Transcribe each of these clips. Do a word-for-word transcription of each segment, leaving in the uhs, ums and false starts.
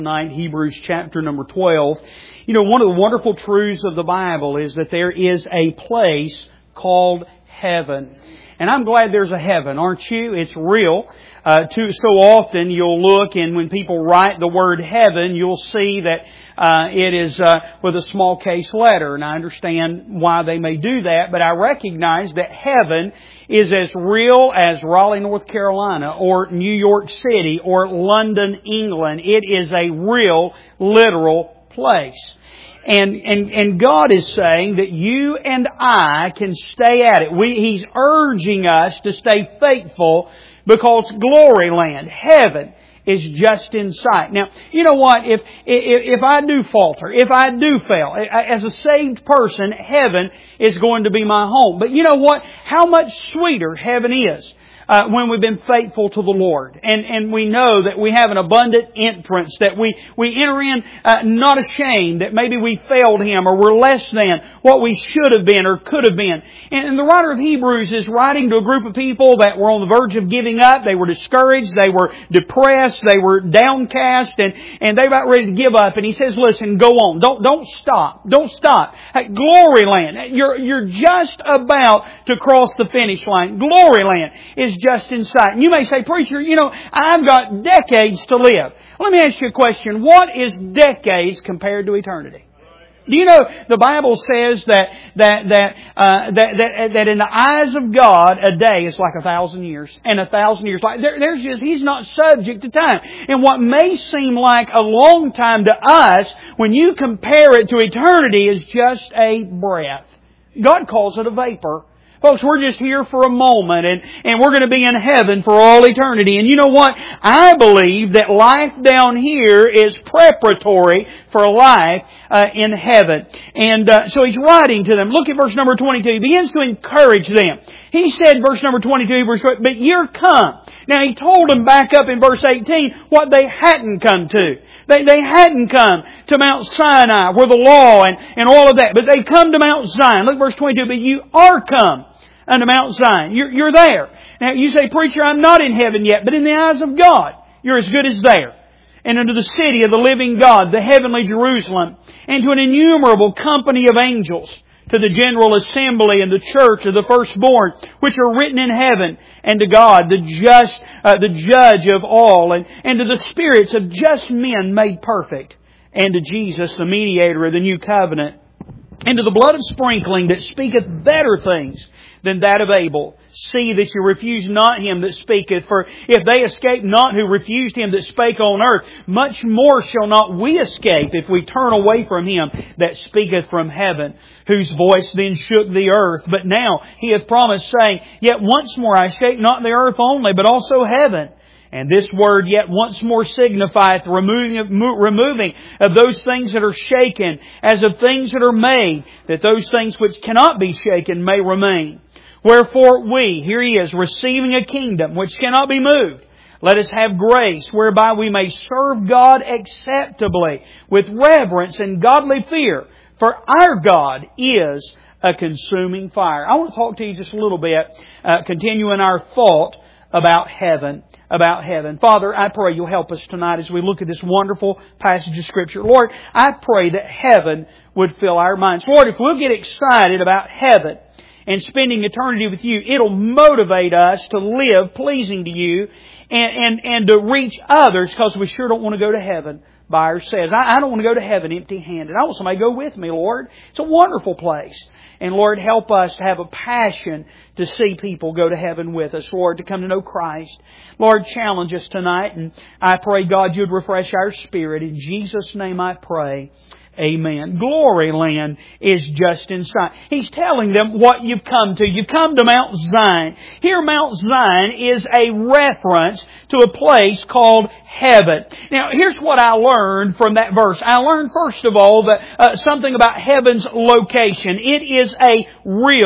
Tonight, Hebrews chapter number twelve. You know, one of the wonderful truths of the Bible is that there is a place called heaven. And I'm glad there's a heaven, aren't you? It's real. Uh, too, so often you'll look, and when people write the word heaven, you'll see that uh, it is uh, with a small case letter. And I understand why they may do that, but I recognize that heaven is as real as Raleigh, North Carolina, or New York City, or London, England. It is a real, literal place. And, and, and God is saying that you and I can stay at it. We, He's urging us to stay faithful because glory land, heaven, is just in sight. Now, you know what? If, if, if I do falter, if I do fail, as a saved person, heaven is going to be my home. But you know what? How much sweeter heaven is Uh, when we've been faithful to the Lord. And, and we know that we have an abundant entrance, that we, we enter in uh, not ashamed, that maybe we failed Him or we're less than what we should have been or could have been. And, and the writer of Hebrews is writing to a group of people that were on the verge of giving up. They were discouraged. They were depressed. They were downcast. And, and they were about ready to give up. And he says, listen, go on. Don't, don't stop. Don't stop. Hey, glory land. You're, you're just about to cross the finish line. Glory land is just in sight. And you may say, preacher, you know, I've got decades to live. Let me ask you a question. What is decades compared to eternity? Do you know the Bible says that that that uh, that, that that in the eyes of God a day is like a thousand years, and a thousand years like there, there's just He's not subject to time. And what may seem like a long time to us, when you compare it to eternity, is just a breath. God calls it a vapor. Folks, we're just here for a moment, and, and we're going to be in heaven for all eternity. And you know what? I believe that life down here is preparatory for life uh, in heaven. And uh, so he's writing to them. Look at verse number twenty-two. He begins to encourage them. He said, verse number twenty-two, verse twenty, but you're come. Now he told them back up in verse eighteen what they hadn't come to. They, they hadn't come to Mount Sinai where the law and, and all of that. But they come to Mount Zion. Look at verse twenty-two. But you are come unto Mount Zion. You're, you're there. Now you say, preacher, I'm not in heaven yet. But in the eyes of God, you're as good as there. And unto the city of the living God, the heavenly Jerusalem, and to an innumerable company of angels, to the general assembly and the church of the firstborn, which are written in heaven, and to God, the just, uh, the judge of all, and, and to the spirits of just men made perfect, and to Jesus, the mediator of the new covenant, and to the blood of sprinkling that speaketh better things than that of Abel. See that you refuse not him that speaketh. For if they escape not who refused him that spake on earth, much more shall not we escape if we turn away from him that speaketh from heaven, whose voice then shook the earth. But now he hath promised, saying, yet once more I shake not the earth only, but also heaven. And this word yet once more signifieth removing of, removing of those things that are shaken, as of things that are made, that those things which cannot be shaken may remain. Wherefore we, here he is, receiving a kingdom which cannot be moved, let us have grace whereby we may serve God acceptably with reverence and godly fear. For our God is a consuming fire. I want to talk to you just a little bit, uh, continuing our thought about heaven. About heaven. Father, I pray you'll help us tonight as we look at this wonderful passage of Scripture. Lord, I pray that heaven would fill our minds. Lord, if we'll get excited about heaven and spending eternity with you, it'll motivate us to live pleasing to you and, and, and to reach others, because we sure don't want to go to heaven by ourselves. I, I don't want to go to heaven empty-handed. I want somebody to go with me, Lord. It's a wonderful place. And Lord, help us to have a passion to see people go to heaven with us, Lord, to come to know Christ. Lord, challenge us tonight, and I pray, God, you'd refresh our spirit. In Jesus' name I pray. Amen. Glory land is just in sight. He's telling them what you've come to. You've come to Mount Zion. Here, Mount Zion is a reference to a place called heaven. Now, here's what I learned from that verse. I learned, first of all, that uh, something about heaven's location. It is a real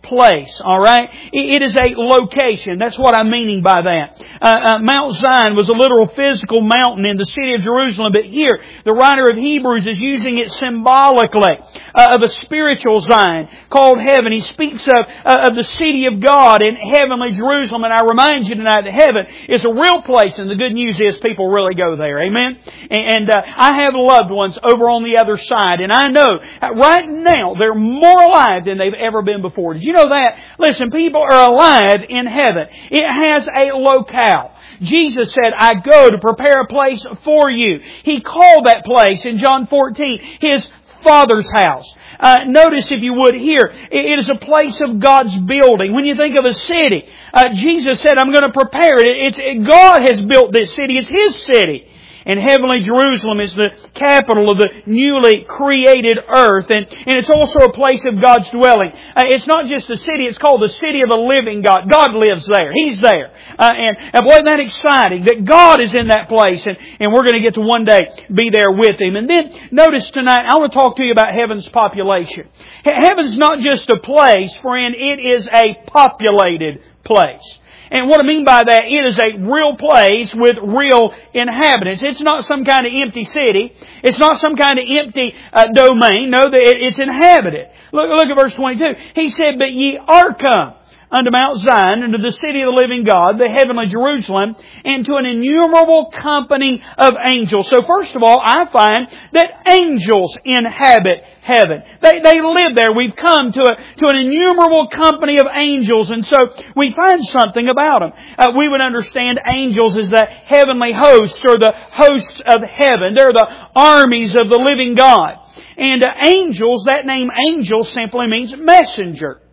place, alright? It is a location. That's what I'm meaning by that. Uh, uh, Mount Zion was a literal physical mountain in the city of Jerusalem, but here, the writer of Hebrews is using it symbolically uh, of a spiritual Zion called heaven. He speaks of, uh, of the city of God in heavenly Jerusalem, and I remind you tonight that heaven is a real place, and the good news is people really go there. Amen? And, and uh, I have loved ones over on the other side, and I know right now they're more alive than they've ever been before. Did you know that? Listen, people are alive in heaven. It has a locale. Jesus said, I go to prepare a place for you. He called that place in John fourteen His Father's house. Uh, notice, if you would, here, it is a place of God's building. When you think of a city, uh, Jesus said, I'm going to prepare it. It's, it. God has built this city. It's His city. And heavenly Jerusalem is the capital of the newly created earth. And, and it's also a place of God's dwelling. Uh, it's not just a city, it's called the city of the living God. God lives there. He's there. Uh, and, and boy, isn't that exciting that God is in that place. And, and we're going to get to one day be there with Him. And then, notice tonight, I want to talk to you about heaven's population. He- Heaven's not just a place, friend, it is a populated place. And what I mean by that, it is a real place with real inhabitants. It's not some kind of empty city. It's not some kind of empty uh, domain. No, it's inhabited. Look, look at verse twenty-two. He said, but ye are come unto Mount Zion, unto the city of the living God, the heavenly Jerusalem, and to an innumerable company of angels. So first of all, I find that angels inhabit heaven. They, they live there. We've come to a, to an innumerable company of angels, and so we find something about them. Uh, we would understand angels as the heavenly hosts, or the hosts of heaven. They're the armies of the living God. And uh, angels, that name angel simply means messenger.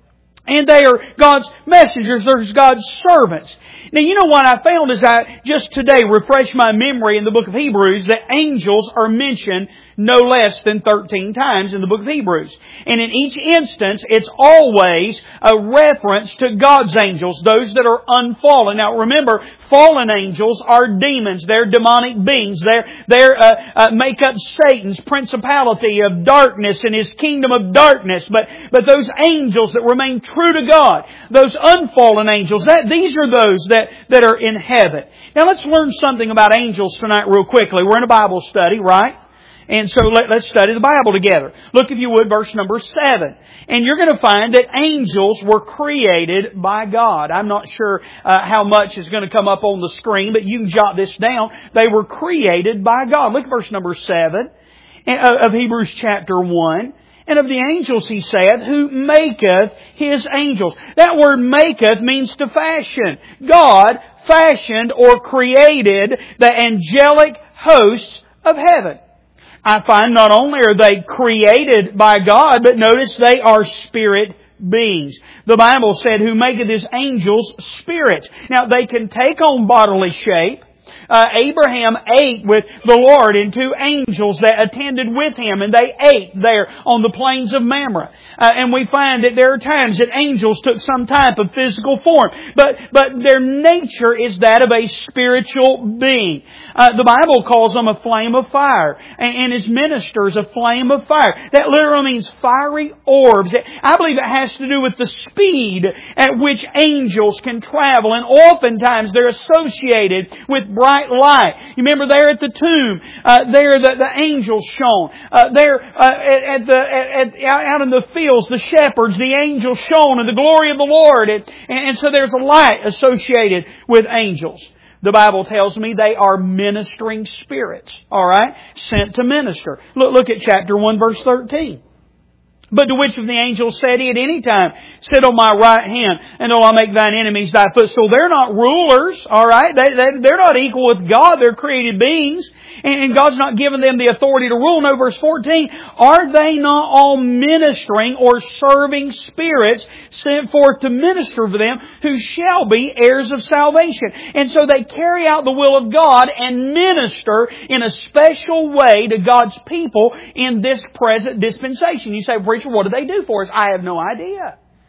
And they are God's messengers. They're God's servants. Now, you know what I found as I just today refreshed my memory in the book of Hebrews, that angels are mentioned no less than thirteen times in the book of Hebrews. And in each instance, it's always a reference to God's angels, those that are unfallen. Now remember, fallen angels are demons. They're demonic beings. They're, they're uh, uh, make up Satan's principality of darkness and his kingdom of darkness. But, but those angels that remain true to God, those unfallen angels, that, these are those that, that are in heaven. Now let's learn something about angels tonight real quickly. We're in a Bible study, right? And so let, let's study the Bible together. Look, if you would, verse number seven. And you're going to find that angels were created by God. I'm not sure uh, how much is going to come up on the screen, but you can jot this down. They were created by God. Look at verse number seven of Hebrews chapter one. And of the angels he saith, who maketh his angels. That word maketh means to fashion. God fashioned or created the angelic hosts of heaven. I find not only are they created by God, but notice they are spirit beings. The Bible said, who maketh his angels spirits. Now they can take on bodily shape. Uh, Abraham ate with the Lord and two angels that attended with him, and they ate there on the plains of Mamre. Uh, and we find that there are times that angels took some type of physical form, but but their nature is that of a spiritual being. Uh, the Bible calls them a flame of fire, and, and His ministers a flame of fire. That literally means fiery orbs. I believe it has to do with the speed at which angels can travel, and oftentimes they're associated with bright light. You remember there at the tomb, uh, there the, the angels shone. Uh, there uh, at, at the at, at, out in the fields, the shepherds, the angels shone in the glory of the Lord, and, and so there's a light associated with angels. The Bible tells me they are ministering spirits, alright, sent to minister. Look, look at chapter one, verse thirteen. But to which of the angels said he at any time, sit on my right hand until I make thine enemies thy footstool. They're not rulers, alright? They, they, they're not equal with God. They're created beings. And God's not given them the authority to rule. No, verse fourteen, are they not all ministering or serving spirits sent forth to minister for them who shall be heirs of salvation? And so they carry out the will of God and minister in a special way to God's people in this present dispensation. You say, preacher, what do they do for us? I have no idea.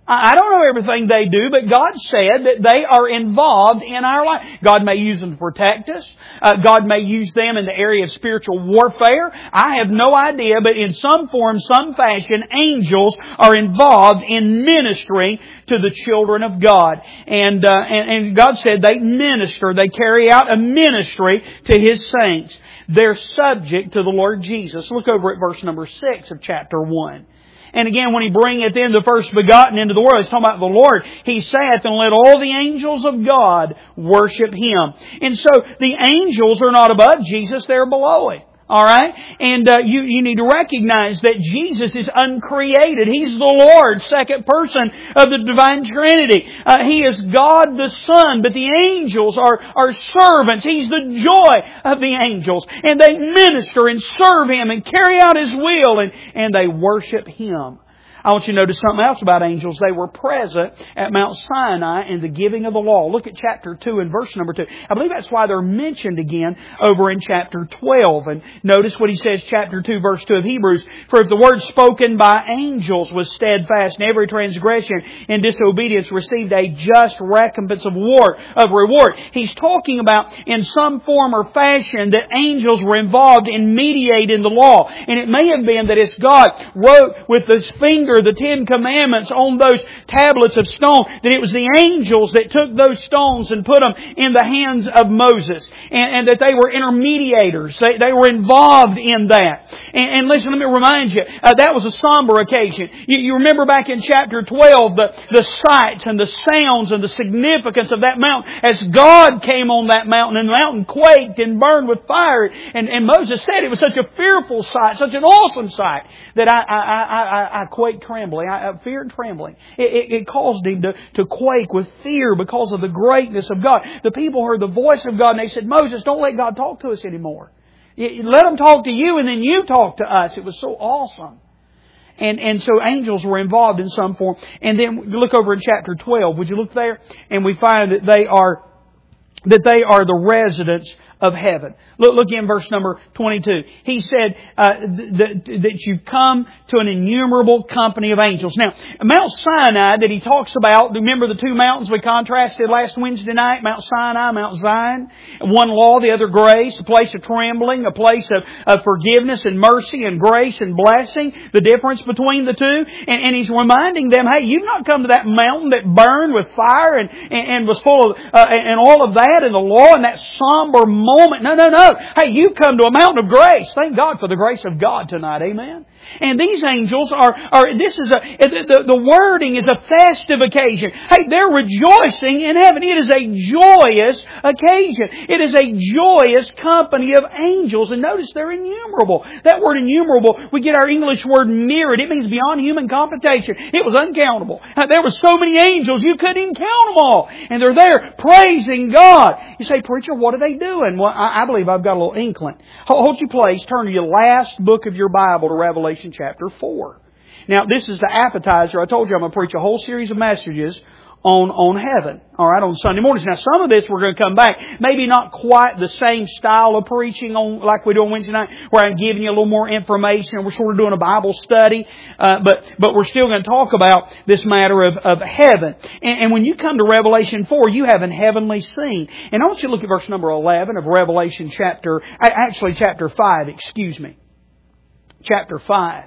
I don't know everything they do, but God said that they are involved in our life. God may use them to protect us. Uh, God may use them in the area of spiritual warfare. I have no idea, but in some form, some fashion, angels are involved in ministering to the children of God. And, uh, and, and God said they minister, they carry out a ministry to His saints. They're subject to the Lord Jesus. Look over at verse number six of chapter one. And again, when He bringeth in the first begotten into the world, He's talking about the Lord. He saith, and let all the angels of God worship Him. And so, the angels are not above Jesus, they're below Him. Alright? And uh, you, you need to recognize that Jesus is uncreated. He's the Lord, second person of the Divine Trinity. Uh, he is God the Son, but the angels are, are servants. He's the joy of the angels. And they minister and serve Him and carry out His will, and, and they worship Him. I want you to notice something else about angels. They were present at Mount Sinai in the giving of the law. Look at chapter two and verse number two. I believe that's why they're mentioned again over in chapter twelve. And notice what he says, chapter two, verse two of Hebrews. For if the word spoken by angels was steadfast, and every transgression and disobedience received a just recompense of war, of reward. He's talking about in some form or fashion that angels were involved in mediating the law. And it may have been that as God wrote with His finger the Ten Commandments on those tablets of stone, that it was the angels that took those stones and put them in the hands of Moses. And, and that they were intermediators. They, they were involved in that. And, and listen, let me remind you, uh, that was a somber occasion. You, you remember back in chapter twelve, the, the sights and the sounds and the significance of that mountain as God came on that mountain, and the mountain quaked and burned with fire. And, and Moses said it was such a fearful sight, such an awesome sight, that I, I, I, I, I quaked trembling. I, I fear and trembling. It, it, it caused him to, to quake with fear because of the greatness of God. The people heard the voice of God and they said, Moses, don't let God talk to us anymore. Let Him talk to you and then you talk to us. It was so awesome. And, and so angels were involved in some form. And then you look over in chapter twelve. Would you look there? And we find that they are, that they are the residents of heaven. Look, look in verse number twenty-two. He said uh, that, that you come to an innumerable company of angels. Now, Mount Sinai that he talks about, remember the two mountains we contrasted last Wednesday night? Mount Sinai, Mount Zion. One law, the other grace. A place of trembling, a place of, of forgiveness and mercy and grace and blessing. The difference between the two. And, and he's reminding them, hey, you've not come to that mountain that burned with fire and, and, and was full of, uh, and all of that and the law and that somber moment. No, no, no. Hey, you come to a mountain of grace. Thank God for the grace of God tonight. Amen. And these angels are, are this is a, the, the wording is a festive occasion. Hey, they're rejoicing in heaven. It is a joyous occasion. It is a joyous company of angels. And notice they're innumerable. That word innumerable, we get our English word myriad. It means beyond human computation. It was uncountable. There were so many angels, you couldn't even count them all. And they're there praising God. You say, preacher, what are they doing? Well, I, I believe I've got a little inkling. Hold your place. Turn to your last book of your Bible to Revelation chapter four. Now, this is the appetizer. I told you I'm going to preach a whole series of messages on, on heaven. Alright, on Sunday mornings. Now, some of this we're going to come back. Maybe not quite the same style of preaching on like we do on Wednesday night, where I'm giving you a little more information. We're sort of doing a Bible study. Uh, but, but we're still going to talk about this matter of, of heaven. And, and when you come to Revelation four, you have an heavenly scene. And I want you to look at verse number eleven of Revelation chapter, actually chapter five, excuse me. Chapter five.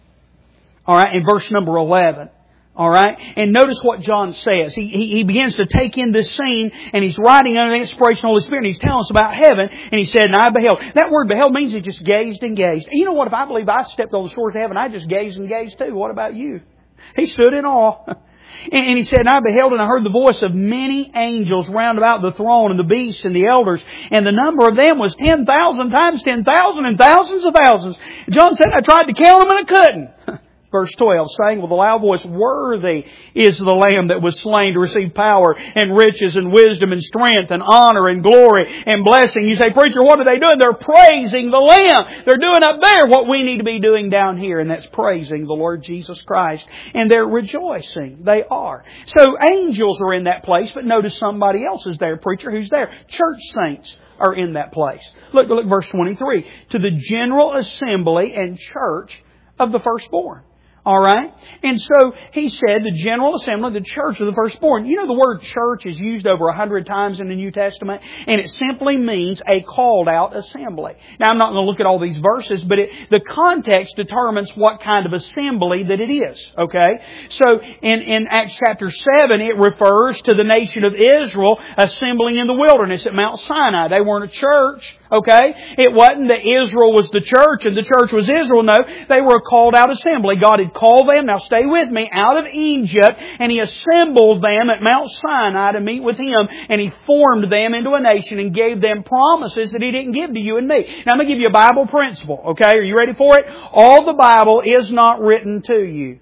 Alright, in verse number eleven. Alright? And notice what John says. He, he, he begins to take in this scene, and he's writing under the inspiration of the Holy Spirit, and he's telling us about heaven, and he said, and I beheld. That word beheld means he just gazed and gazed. And you know what? If I believe I stepped on the shores of heaven, I just gazed and gazed too. What about you? He stood in awe. And he said, and I beheld and I heard the voice of many angels round about the throne and the beast and the elders. And the number of them was ten thousand times ten thousand and thousands of thousands. John said, I tried to count them and I couldn't. Verse twelve, saying with a loud voice, worthy is the Lamb that was slain to receive power and riches and wisdom and strength and honor and glory and blessing. You say, preacher, what are they doing? They're praising the Lamb. They're doing up there what we need to be doing down here, and that's praising the Lord Jesus Christ. And they're rejoicing. They are. So angels are in that place, but notice somebody else is there. Preacher, who's there? Church saints are in that place. Look, look, verse twenty-three. To the general assembly and church of the firstborn. Alright? And so He said the General Assembly, the church of the firstborn. You know the word church is used over a hundred times in the New Testament, and it simply means a called out assembly. Now I'm not going to look at all these verses, but it, the context determines what kind of assembly that it is. Okay? So in, in Acts chapter seven, it refers to the nation of Israel assembling in the wilderness at Mount Sinai. They weren't a church. Okay? It wasn't that Israel was the church and the church was Israel. No, they were a called out assembly. God had called them, now stay with me, out of Egypt, and He assembled them at Mount Sinai to meet with Him, and He formed them into a nation and gave them promises that He didn't give to you and me. Now I'm going to give you a Bible principle. Okay? Are you ready for it? All the Bible is not written to you.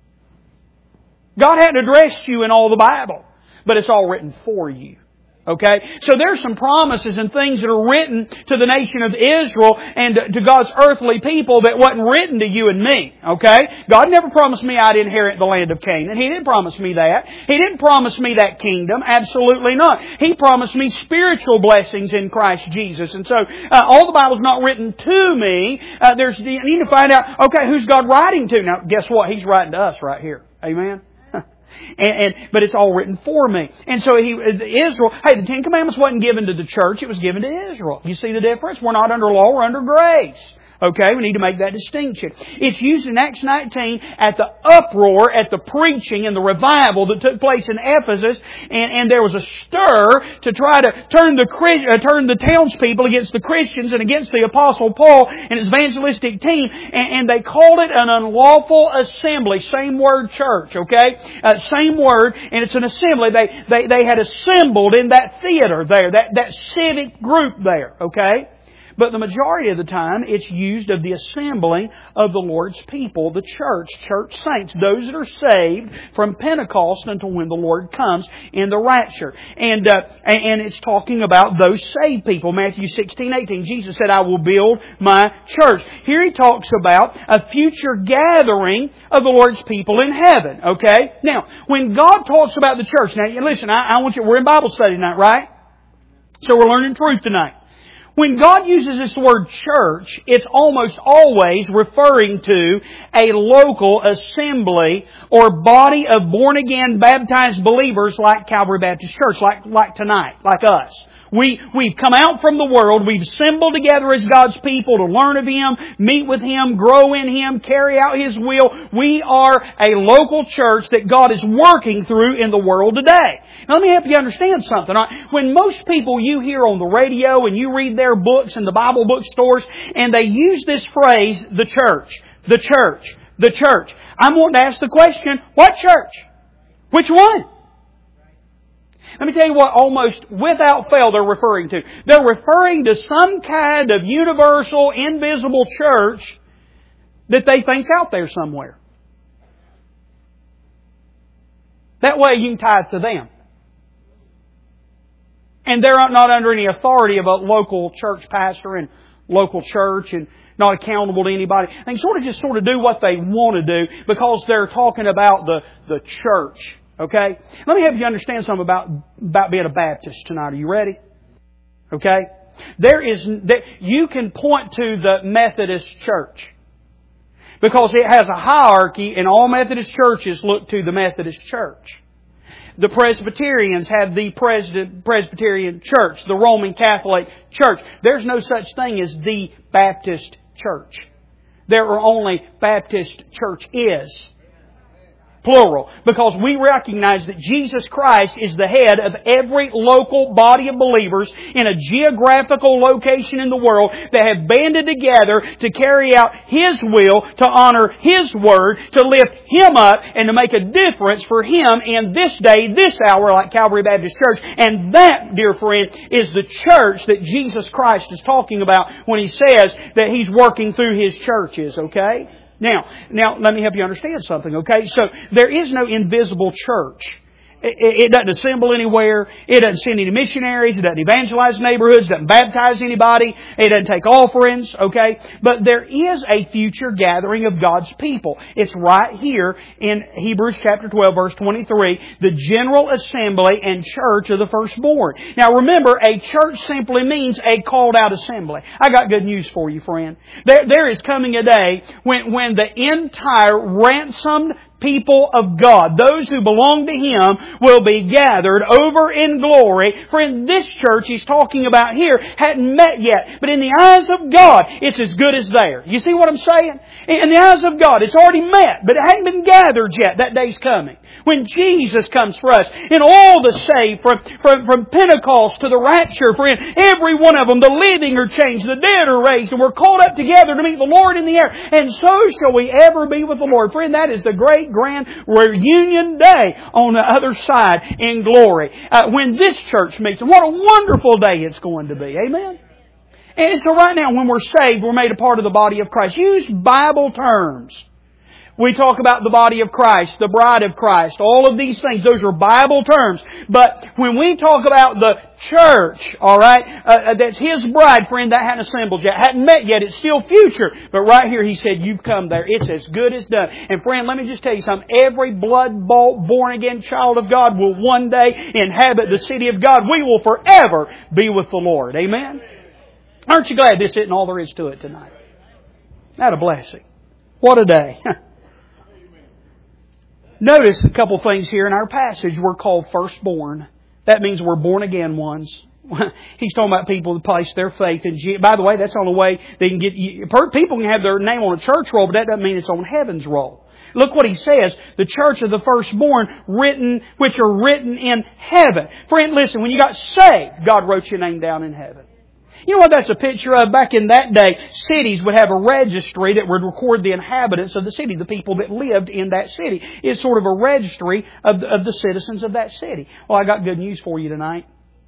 God hadn't addressed you in all the Bible, but it's all written for you. Okay? So there's some promises and things that are written to the nation of Israel and to God's earthly people that wasn't written to you and me. Okay? God never promised me I'd inherit the land of Canaan. He didn't promise me that. He didn't promise me that kingdom. Absolutely not. He promised me spiritual blessings in Christ Jesus. And so, uh, all the Bible's not written to me. Uh, there's, you need to find out, okay, who's God writing to? Now, guess what? He's writing to us right here. Amen? And, and but it's all written for me. And so he, Israel, hey, the Ten Commandments wasn't given to the church, it was given to Israel. You see the difference? We're not under law, we're under grace. Okay, we need to make that distinction. It's used in Acts nineteen at the uproar, at the preaching and the revival that took place in Ephesus, and, and there was a stir to try to turn the uh, turn the townspeople against the Christians and against the Apostle Paul and his evangelistic team, and, and they called it an unlawful assembly. Same word, church. Okay, uh, same word, and it's an assembly. They they they had assembled in that theater there, that that civic group there. Okay. But the majority of the time, it's used of the assembling of the Lord's people, the church, church saints, those that are saved from Pentecost until when the Lord comes in the rapture. And uh, and it's talking about those saved people. Matthew sixteen, eighteen, Jesus said, I will build my church. Here He talks about a future gathering of the Lord's people in heaven. Okay? Now, when God talks about the church, now listen, I, I want you, we're in Bible study tonight, right? So we're learning truth tonight. When God uses this word church, it's almost always referring to a local assembly or body of born-again, baptized believers like Calvary Baptist Church, like, like tonight, like us. We, we've come out from the world, we've assembled together as God's people to learn of Him, meet with Him, grow in Him, carry out His will. We are a local church that God is working through in the world today. Now let me help you understand something. When most people you hear on the radio and you read their books in the Bible bookstores and they use this phrase, the church, the church, the church, I'm wanting to ask the question, what church? Which one? Let me tell you what almost without fail they're referring to. They're referring to some kind of universal, invisible church that they think's out there somewhere. That way you can tithe to them. And they're not under any authority of a local church pastor and local church and not accountable to anybody. They sort of just sort of do what they want to do because they're talking about the, the church. Okay? Let me help you understand something about, about being a Baptist tonight. Are you ready? Okay? There is, there, you can point to the Methodist Church. Because it has a hierarchy and all Methodist churches look to the Methodist Church. The Presbyterians have the Presbyterian Church, the Roman Catholic Church. There's no such thing as the Baptist Church. There are only Baptist churches. Plural. Because we recognize that Jesus Christ is the head of every local body of believers in a geographical location in the world that have banded together to carry out His will, to honor His Word, to lift Him up, and to make a difference for Him in this day, this hour, like Calvary Baptist Church. And that, dear friend, is the church that Jesus Christ is talking about when He says that He's working through His churches, okay? Now, now let me help you understand something, okay? So there is no invisible church. It, it doesn't assemble anywhere. It doesn't send any missionaries. It doesn't evangelize neighborhoods. It doesn't baptize anybody. It doesn't take offerings. Okay? But there is a future gathering of God's people. It's right here in Hebrews chapter twelve verse twenty-three. The general assembly and church of the firstborn. Now remember, a church simply means a called out assembly. I got good news for you, friend. There, there is coming a day when, when the entire ransomed people of God, those who belong to Him, will be gathered over in glory. Friend, this church He's talking about here hadn't met yet. But in the eyes of God, it's as good as there. You see what I'm saying? In the eyes of God, it's already met, but it hadn't been gathered yet. That day's coming. When Jesus comes for us, and all the saved, from, from, from Pentecost to the rapture, friend, every one of them, the living are changed, the dead are raised, and we're called up together to meet the Lord in the air. And so shall we ever be with the Lord. Friend, that is the great grand reunion day on the other side in glory. Uh, when this church meets, and what a wonderful day it's going to be. Amen? And so right now, when we're saved, we're made a part of the body of Christ. Use Bible terms. We talk about the body of Christ, the bride of Christ, all of these things. Those are Bible terms. But when we talk about the church, alright, uh, that's His bride, friend, that hadn't assembled yet, hadn't met yet, it's still future. But right here He said, you've come there. It's as good as done. And friend, let me just tell you something. Every blood-bought, born-again child of God will one day inhabit the city of God. We will forever be with the Lord. Amen? Aren't you glad this isn't all there is to it tonight? What a blessing. What a day. Notice a couple things here in our passage. We're called firstborn. That means we're born again ones. He's talking about people that place their faith in Jesus. By the way, that's the only way they can get... People can have their name on a church roll, but that doesn't mean it's on heaven's roll. Look what he says. The church of the firstborn, written, which are written in heaven. Friend, listen, when you got saved, God wrote your name down in heaven. You know what that's a picture of? Back in that day, cities would have a registry that would record the inhabitants of the city, the people that lived in that city. It's sort of a registry of the, of the citizens of that city. Well, I got good news for you tonight.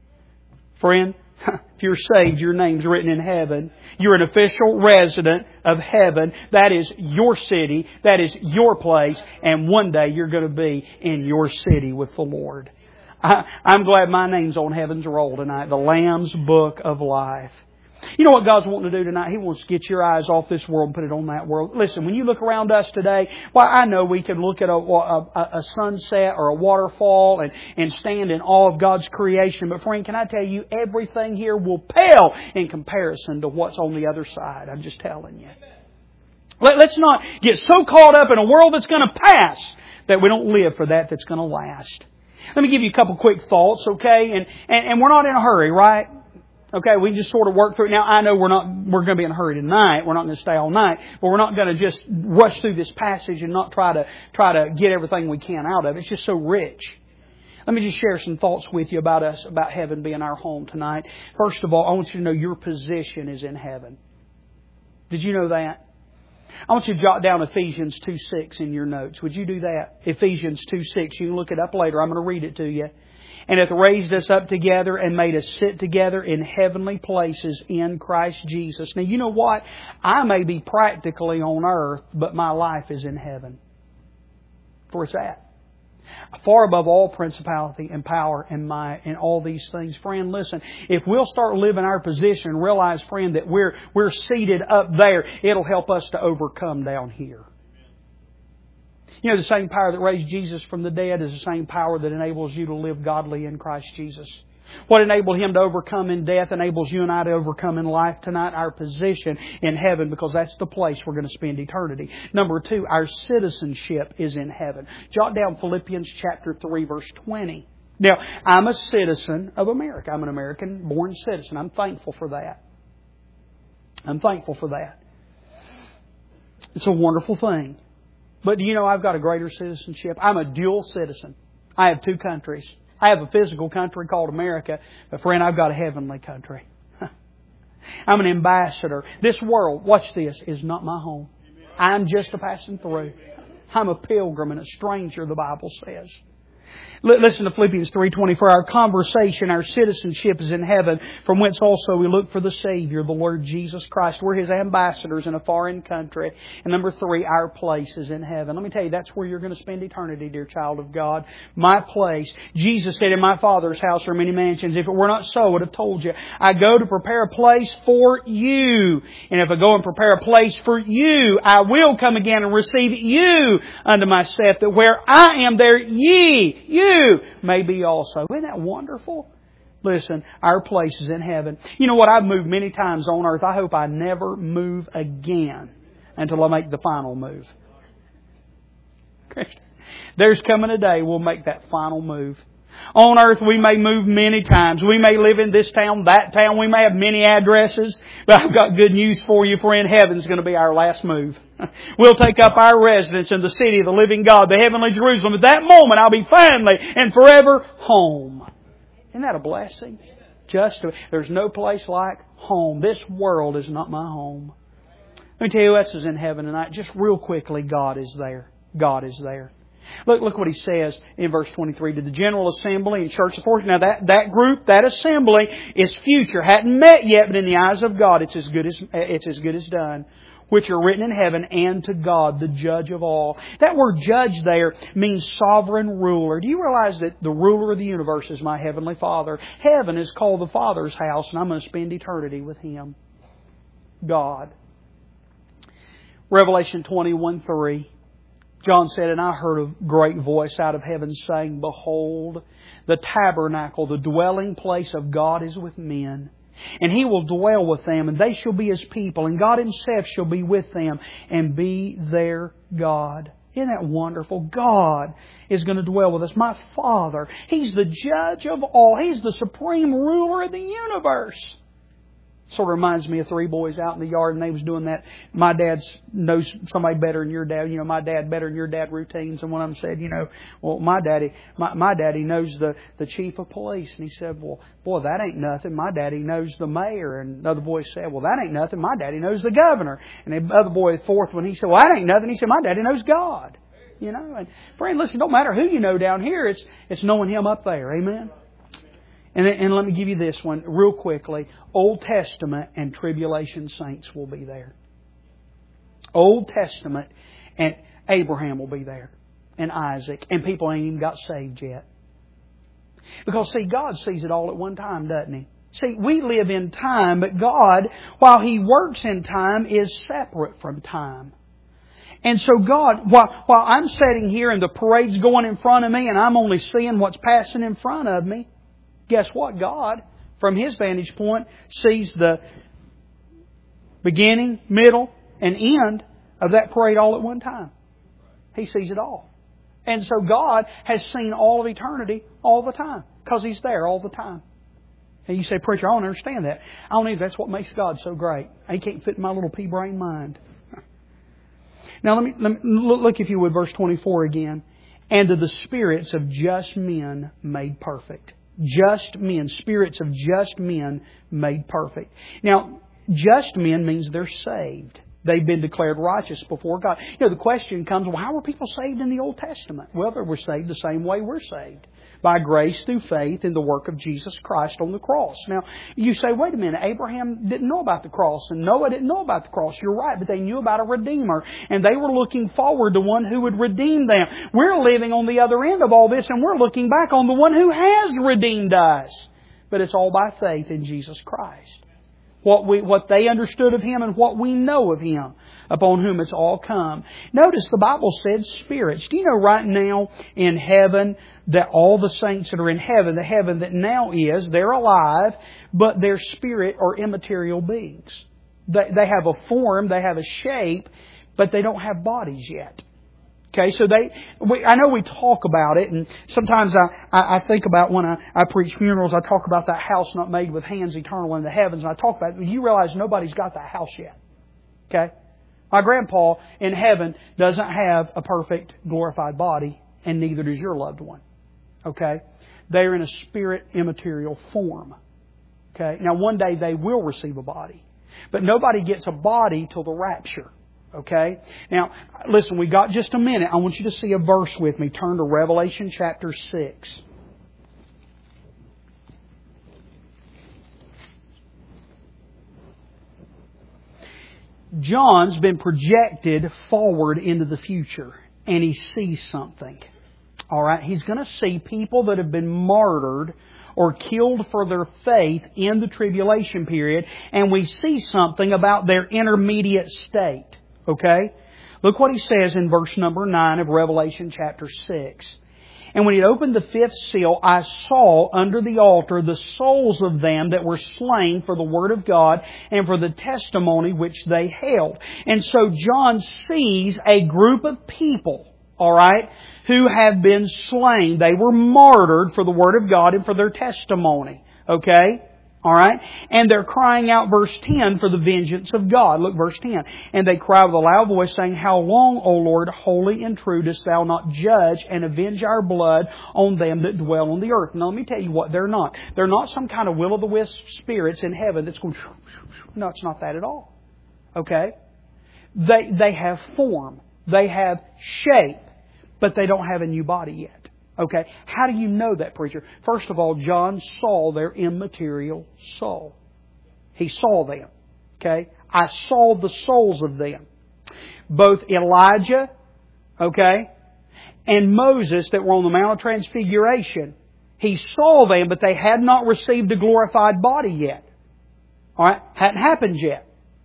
Friend, if you're saved, your name's written in heaven. You're an official resident of heaven. That is your city. That is your place. And one day you're going to be in your city with the Lord. I, I'm glad my name's on heaven's roll tonight. The Lamb's Book of Life. You know what God's wanting to do tonight? He wants to get your eyes off this world and put it on that world. Listen, when you look around us today, well, I know we can look at a, a, a sunset or a waterfall and, and stand in awe of God's creation. But friend, can I tell you, everything here will pale in comparison to what's on the other side. I'm just telling you. Let, let's not get so caught up in a world that's going to pass that we don't live for that that's going to last. Let me give you a couple quick thoughts, okay? And, and and we're not in a hurry, right? Okay, we just sort of work through it. Now, I know we're not we're going to be in a hurry tonight. We're not going to stay all night, but we're not going to just rush through this passage and not try to try to get everything we can out of it. It's just so rich. Let me just share some thoughts with you about us, about heaven being our home tonight. First of all, I want you to know your position is in heaven. Did you know that? I want you to jot down Ephesians two six in your notes. Would you do that? Ephesians two six. You can look it up later. I'm going to read it to you. And hath raised us up together and made us sit together in heavenly places in Christ Jesus. Now, you know what? I may be practically on earth, but my life is in heaven. That's where it's at. Far above all principality and power and might and all these things. Friend, listen, if we'll start living our position and realize, friend, that we're we're seated up there, it'll help us to overcome down here. You know, the same power that raised Jesus from the dead is the same power that enables you to live godly in Christ Jesus. What enabled Him to overcome in death enables you and I to overcome in life tonight, our position in heaven, because that's the place we're going to spend eternity. Number two, our citizenship is in heaven. Jot down Philippians chapter three, verse twenty. Now, I'm a citizen of America. I'm an American-born citizen. I'm thankful for that. I'm thankful for that. It's a wonderful thing. But do you know I've got a greater citizenship? I'm a dual citizen. I have two countries. I have a physical country called America, but friend, I've got a heavenly country. I'm an ambassador. This world, watch this, is not my home. I'm just a passing through. I'm a pilgrim and a stranger, the Bible says. Listen to Philippians three twenty. For our conversation, our citizenship is in heaven, from whence also we look for the Savior, the Lord Jesus Christ. We're His ambassadors in a foreign country. And number three, our place is in heaven. Let me tell you, that's where you're going to spend eternity, dear child of God. My place. Jesus said, in my Father's house are many mansions. If it were not so, I would have told you. I go to prepare a place for you. And if I go and prepare a place for you, I will come again and receive you unto myself, that where I am, there ye, you, may be also. Isn't that wonderful? Listen, our place is in heaven. You know what? I've moved many times on earth. I hope I never move again until I make the final move. There's coming a day we'll make that final move. On earth we may move many times. We may live in this town, that town. We may have many addresses. But I've got good news for you, friend. Heaven's going to be our last move. We'll take up our residence in the city of the living God, the heavenly Jerusalem. At that moment I'll be finally and forever home. Isn't that a blessing? Just to, there's no place like home. This world is not my home. Let me tell you who else is in heaven tonight. Just real quickly, God is there. God is there. Look, look what He says in verse twenty-three. To the general assembly and church authority. Now that, that group, that assembly is future. Hadn't met yet, but in the eyes of God it's as good as, it's as good as done. Which are written in heaven, and to God, the judge of all. That word judge there means sovereign ruler. Do you realize that the ruler of the universe is my Heavenly Father? Heaven is called the Father's house, and I'm going to spend eternity with Him. God. Revelation twenty-one three. John said, and I heard a great voice out of heaven saying, Behold, the tabernacle, the dwelling place of God is with men. And He will dwell with them, and they shall be His people, and God Himself shall be with them, and be their God. Isn't that wonderful? God is going to dwell with us. My Father, He's the judge of all. He's the supreme ruler of the universe. Sort of reminds me of three boys out in the yard, and they was doing that. My dad knows somebody better than your dad. You know, my dad better than your dad routines. And one of them said, you know, well, my daddy, my, my daddy knows the, the chief of police. And he said, well, boy, that ain't nothing. My daddy knows the mayor. And the other boy said, well, that ain't nothing. My daddy knows the governor. And the other boy, the fourth one, he said, well, that ain't nothing. He said, my daddy knows God. You know, and friend, listen, don't matter who you know down here. It's, it's knowing Him up there. Amen. And, and let me give you this one real quickly. Old Testament and tribulation saints will be there. Old Testament and Abraham will be there. And Isaac. And people ain't even got saved yet. Because, see, God sees it all at one time, doesn't He? See, we live in time, but God, while He works in time, is separate from time. And so God, while, while I'm sitting here and the parade's going in front of me and I'm only seeing what's passing in front of me, guess what? God, from His vantage point, sees the beginning, middle, and end of that parade all at one time. He sees it all. And so God has seen all of eternity all the time. Because He's there all the time. And you say, preacher, I don't understand that. I don't either. That's what makes God so great. He can't fit in my little pea-brain mind. Now let me, let me look, if you would, verse twenty-four again. And to the spirits of just men made perfect. Just men, spirits of just men made perfect. Now, just men means they're saved. They've been declared righteous before God. You know, the question comes, well, how were people saved in the Old Testament? Well, they were saved the same way we're saved. By grace through faith in the work of Jesus Christ on the cross. Now, you say, wait a minute, Abraham didn't know about the cross and Noah didn't know about the cross. You're right, but they knew about a Redeemer and they were looking forward to one who would redeem them. We're living on the other end of all this and we're looking back on the one who has redeemed us. But it's all by faith in Jesus Christ. What we, what they understood of Him and what we know of Him, upon whom it's all come. Notice the Bible said spirits. Do you know right now in heaven that all the saints that are in heaven, the heaven that now is, they're alive, but they're spirit or immaterial beings. They, they have a form, they have a shape, but they don't have bodies yet. Okay, so they, we, I know we talk about it, and sometimes I, I, I think about when I, I preach funerals, I talk about that house not made with hands, eternal in the heavens, and I talk about it. You realize nobody's got that house yet. Okay? My grandpa in heaven doesn't have a perfect, glorified body, and neither does your loved one. Okay? They're in a spirit immaterial form. Okay? Now one day they will receive a body. But nobody gets a body till the rapture. Okay? Now, listen, we got just a minute. I want you to see a verse with me. Turn to Revelation chapter six. John's been projected forward into the future, and he sees something. All right? He's going to see people that have been martyred or killed for their faith in the tribulation period, and we see something about their intermediate state. Okay? Look what he says in verse number nine of Revelation chapter six. And when he opened the fifth seal, I saw under the altar the souls of them that were slain for the Word of God and for the testimony which they held. And so John sees a group of people, all right, who have been slain. They were martyred for the Word of God and for their testimony. Okay? All right? And they're crying out, verse ten, for the vengeance of God. Look, verse ten. And they cry with a loud voice, saying, How long, O Lord, holy and true, dost Thou not judge and avenge our blood on them that dwell on the earth? Now, let me tell you what they're not. They're not some kind of will-o'-the-wisp spirits in heaven that's going... No, it's not that at all. Okay? They, they have form. They have shape. But they don't have a new body yet. Okay, how do you know that, preacher? First of all, John saw their immaterial soul. He saw them. Okay, I saw the souls of them. Both Elijah, okay, and Moses that were on the Mount of Transfiguration. He saw them, but they had not received a glorified body yet. All right, hadn't happened yet.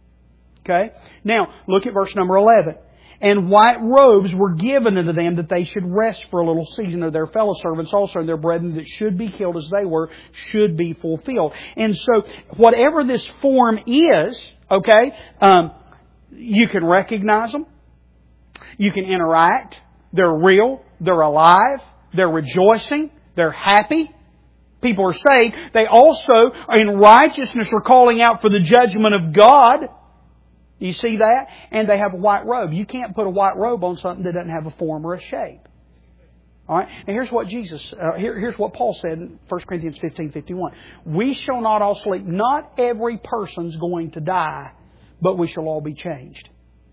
Okay, now look at verse number eleven. And white robes were given unto them that they should rest for a little season of their fellow servants also, and their brethren that should be killed as they were should be fulfilled. And so, whatever this form is, okay, um, you can recognize them. You can interact. They're real. They're alive. They're rejoicing. They're happy. People are saved. They also, in righteousness, are calling out for the judgment of God. You see that? And they have a white robe. You can't put a white robe on something that doesn't have a form or a shape. All right. And here's what Jesus, uh, here, here's what Paul said in First Corinthians fifteen fifty-one. We shall not all sleep. Not every person's going to die, but we shall all be changed.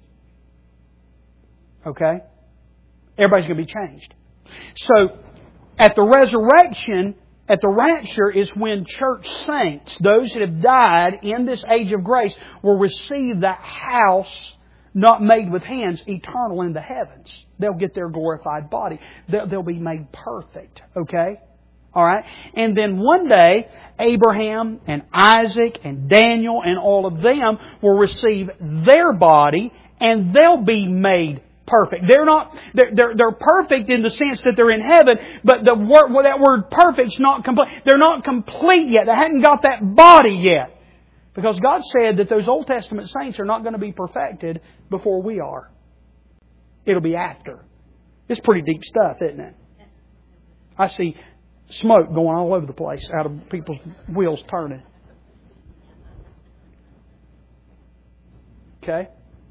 Okay? Everybody's going to be changed. So, at the resurrection, at the rapture is when church saints, those that have died in this age of grace, will receive that house not made with hands, eternal in the heavens. They'll get their glorified body. They'll, they'll be made perfect. Okay? Alright? And then one day, Abraham and Isaac and Daniel and all of them will receive their body and they'll be made perfect. They're not, they're, they're, they're perfect in the sense that they're in heaven, but the word, well, that word perfect's not complete. They're not complete yet. They hadn't got that body yet. Because God said that those Old Testament saints are not going to be perfected before we are. It'll be after. It's pretty deep stuff, isn't it? I see smoke going all over the place out of people's wheels turning. Okay?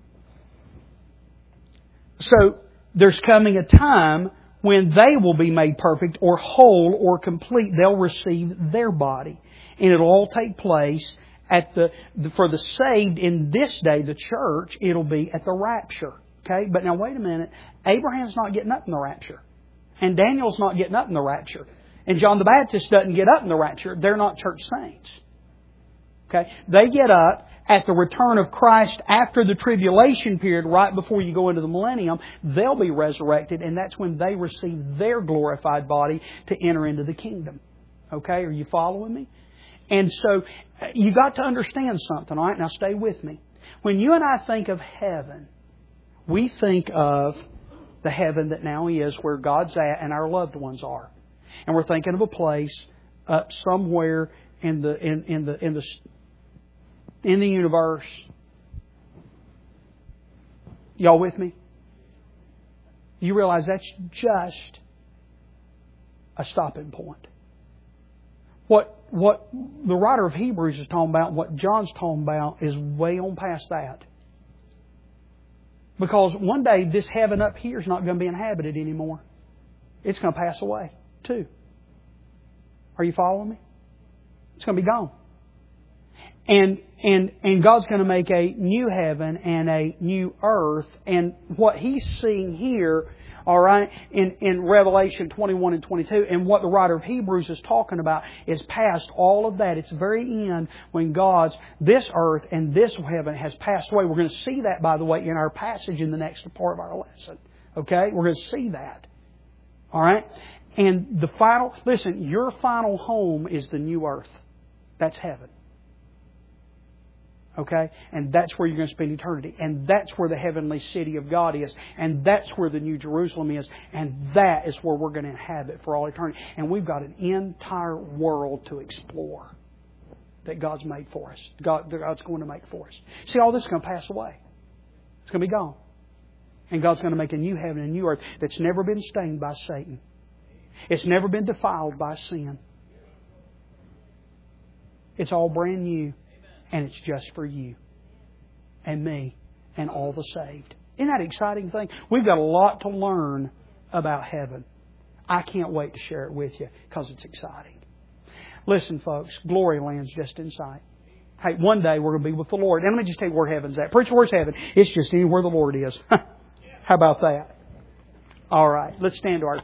So, there's coming a time when they will be made perfect or whole or complete. They'll receive their body. And it'll all take place at the, for the saved in this day, the church, it'll be at the rapture. Okay? But now wait a minute. Abraham's not getting up in the rapture. And Daniel's not getting up in the rapture. And John the Baptist doesn't get up in the rapture. They're not church saints. Okay? They get up at the return of Christ after the tribulation period, right before you go into the millennium. They'll be resurrected, and that's when they receive their glorified body to enter into the kingdom. Okay? Are you following me? And so, you got to understand something, all right? Now stay with me. When you and I think of heaven, we think of the heaven that now is, where God's at and our loved ones are. And we're thinking of a place up somewhere in the in, in the in the in the universe. Y'all with me? You realize that's just a stopping point. What what the writer of Hebrews is talking about, what John's talking about, is way on past that. Because one day this heaven up here is not going to be inhabited anymore. It's going to pass away too. Are you following me? It's going to be gone. And and and God's going to make a new heaven and a new earth. And what He's seeing here, all right, in, in Revelation twenty-one and twenty-two, and what the writer of Hebrews is talking about is past all of that. It's the very end when God's, this earth and this heaven has passed away. We're going to see that, by the way, in our passage in the next part of our lesson. Okay? We're going to see that. All right? And the final, listen, your final home is the new earth. That's heaven. Okay? And that's where you're going to spend eternity. And that's where the heavenly city of God is. And that's where the New Jerusalem is. And that is where we're going to inhabit for all eternity. And we've got an entire world to explore that God's made for us. God, God's going to make for us. See, all this is going to pass away. It's going to be gone. And God's going to make a new heaven and a new earth that's never been stained by Satan. It's never been defiled by sin. It's all brand new. And it's just for you and me and all the saved. Isn't that an exciting thing? We've got a lot to learn about heaven. I can't wait to share it with you because it's exciting. Listen, folks, glory land's just in sight. Hey, one day we're going to be with the Lord. And let me just tell you where heaven's at. Preacher, where's heaven? It's just anywhere the Lord is. How about that? All right, let's stand to our